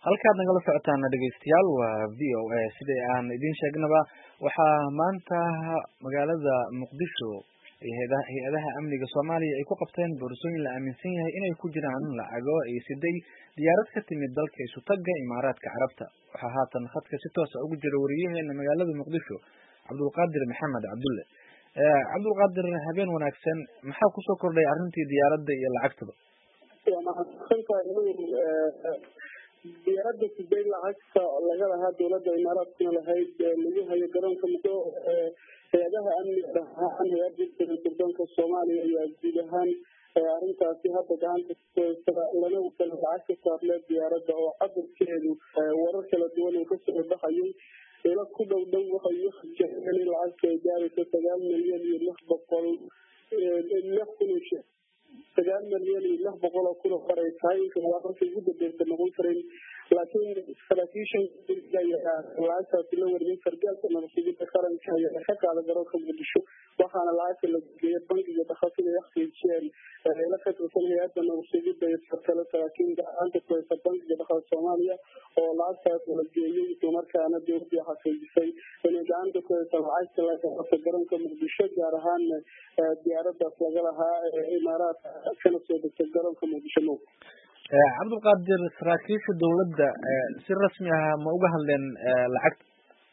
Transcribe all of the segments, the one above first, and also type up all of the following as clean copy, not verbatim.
halkaad nagala socotaan dhegeystayaal waa VOA sida aan idin sheegnaba waxaa maanta magaalada Muqdisho hay'adaha amniga Soomaaliya ay ku qabteen boorsooyin la aaminsan yahay inay ku jiraan lacago ay siday diyaarad ka timid dalka isu tagga Imaaraadka Carabta. Waxaa haatan khadka si toos ah ugu jira wariyaheena magaalada Muqdisho Cabdulqaadir Maxamed Cabdulle. Cabdulqaadir, habeen wanaagsan, maxaa ku soo kordhay arrintii diyaaradda iyo lacagtaba? diyaaradda siday lacagta laga lahaa dowladda Imaaraadkuna lahayd lagu hayo garoonka muddo hay'adaha amniga ahaan hay'adda sirdoonka Soomaaliya ayaa guud ahaan arrintaasi hadda gacanta ku haysta lana kala lacag ka saarlay diyaaradda oo cabbirkeedu warar kala duwan uu ka soo baxayay ila ku dhow waxay u xajeen in lacagta ay gaarayso 9 milyan iyo 600 oo kun faray tahay waa markii ugu dambeysay noqon karin laakiin saraakiishan ayaa lacagtaasi la wariyay sargaalka nabadgelyada qaranka ayaa ka qaaday garoonka Muqdisho waxaana lacagta la geeyay bangiga dakhliga ee xaqiijiyeen ila ka tirsan hay'adda nabadgelyada ee sarkala saraakiin gacanta ku haysta bangiga dakhliga Soomaaliya oo lacagtaas la geeyay isla markaana dowladda xaqiijisay inay gacanta ku haysta lacagta laga qabtay garoonka Muqdisho gaar ahaan diyaaraddaas laga lahaa Imaaraadka kana soo degtay garoonka Muqdisho. Cabdulqaadir, saraakiisha dowladda si rasmi ah ma uga hadleen lacagta?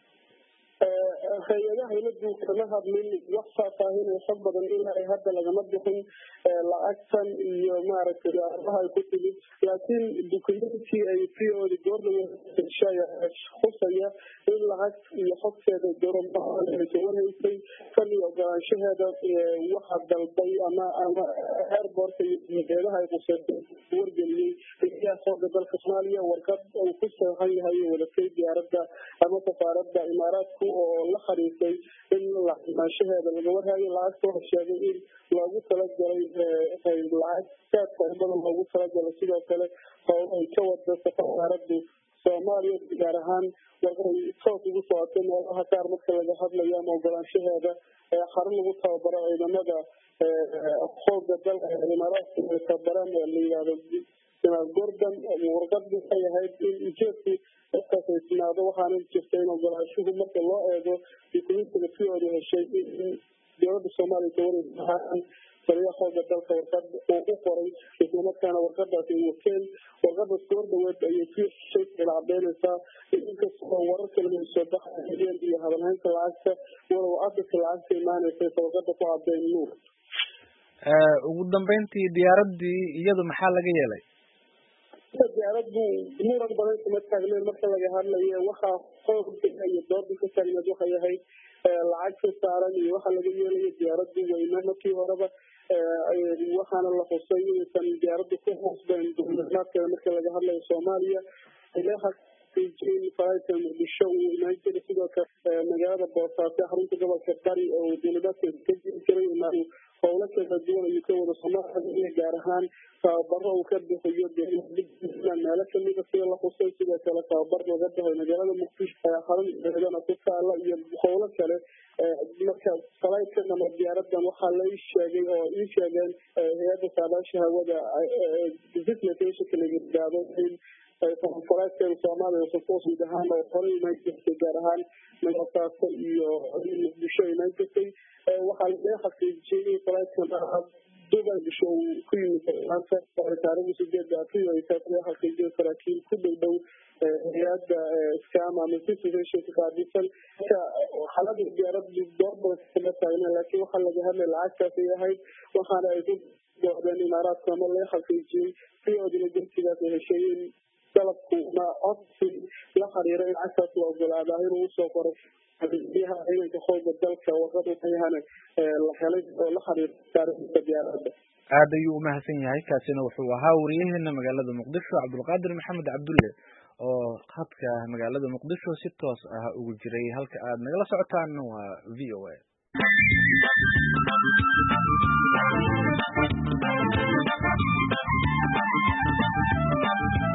hay'adaha dowladdu kama hadlin wax faahfaahin oo xog badan ilaa hadda lagama bixin lacagtan iyo maaragtay arrimaha ay ku timid laakiin dukumentii ay fiyoodi goornamada khusaya in lacag iyo xogteeda dowladda ay soo wareysay kan iyo ogolaanshaheeda waxa dalbay ama airportka iyo hay'adaha ay qusayeen wargeliyay ayaa soo dalka Soomaaliya warqad uu ku saxan yahay wadatay diyaaradda ama safaaradda Imaaraadku oo la xariisay in lacagtaasheeda laga warhayo lacagta sheegay in loogu talagalay lacagta badan loogu talagalay sidoo kale oo ay ka wada safaaradda Soomaaliya gaar ahaan waxay toos ugu socotay meelaha qaar marka laga hadlayo ama ogolaanshaheeda xarun lagu tababaro ciidamada xoogga dalka Imaaraadka ee tababaran la yiraahdo Gordon warqaddu ay ahayd in ujeedku isticmaado waxaana jirtay in ogolaanshuhu marka loo eego dukumeentiga fiyoodi heshay in dowladda Soomaaliya ka wareegsan taliyaha xoogga dalka warqad oo u qoray isla markaana warqadaasi uu keen warqadda soo dhaweed ayay fiyoodi cadeynaysaa inkastoo warar kale soo baxayeen iyo hadalhaynta lacagta walow aadka lacagta imaanaysa warqadda ku cadeynayno. ugu dambeyntii diyaaraddii iyadu maxaa laga yeelay? diyaaraddu muran badan kuma taagneyn marka laga hadlayo waxaa xoogga iyo doodda ka taagneed waxay ahayd lacag ka saaran iyo waxa laga yeelayo diyaaraddu weyna markii horeba waxaana la xusay inaysan diyaaraddu ku hoosbeyn dowladnaadkeeda marka laga hadlayo Soomaaliya ilaha faraayta Muqdisho uu imaan jiray sidoo kale magaalada Boosaaso xarunta gobolka Bari oo dowladda ka jiray inuu howlo kala duwan ay ka wada Soomaaliya gaar ahaan tababaro uu ka bixiyo meelo kamid ah sida la xusay sidoo kale tababar laga dhahay magaalada Muqdisho xarunta ku taala iyo howlo kale marka faraayta diyaaraddan waxaa la sheegay oo ii sheegeen hay'adda saadaasha hawada business kala gaado in faraayta Soomaaliya oo soo ahaan oo qoray inay gaar ahaan Boosaaso iyo Muqdisho inay jirtay waxaa la xaqiijiyay faraayta Dubai bisho ku yimid maanta taariikhda sideed April ay tahay xaqiijin saraakiil ku dhow hay'adda iskaama ama situation ka qaabilsan xaaladda diyaaradda doorba ka taagna laakiin waxaa laga hadlay lacagtaas ay ahayd waxaana ay ku doodeen Imaaraadka ama la xaqiijiyay fiyoodina gurtigaas ay heshay in dalabku ma codsi la xiriira in lacagtaas la ogolaado inuu soo qoray biyaha ciidanka xoogga dalka warqadda waxayna la helay oo la xiriirta diyaaradda. aad ayuu u mahadsan yahay kaasina wuxuu ahaa wariyaheena magaalada Muqdisho Cabdulqaadir Maxamed Cabdulle oo khadka magaalada Muqdisho si toos ah ugu jiray halka aad nagala socotaan waa VOA.